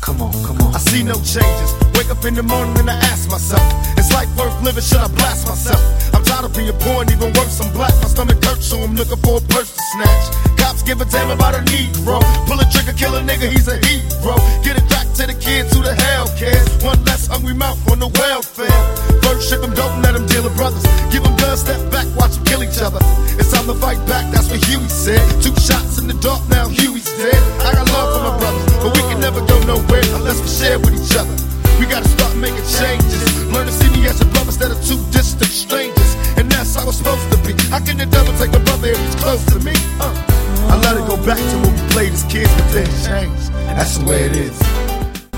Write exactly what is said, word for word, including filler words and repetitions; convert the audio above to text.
Come on, come on. I see no changes. Wake up in the morning and I ask myself, is life worth living? Should I blast myself? I'm tired of being poor and even worse, I'm black. My stomach hurts, so I'm looking for a purse to snatch. Cops give a damn about a Negro. Pull a trigger, kill a nigga, he's a hero. Get it back to the kids who the hell cares. One less hungry mouth on the welfare. First ship them, don't let them deal with brothers. Give them guns, step back, watch them kill each other. It's time to fight back, that's what Huey said. Two shots in the dark, now Huey's dead. I got love for my brothers, but we can never go nowhere unless we share with each other. We gotta start making changes. Learn to see me as a brother instead of two distant strangers. And that's how it's supposed to be. How can the devil take a brother if he's close to me? Uh. I let it go back to when we played as kids, but then changed. That's the way it is.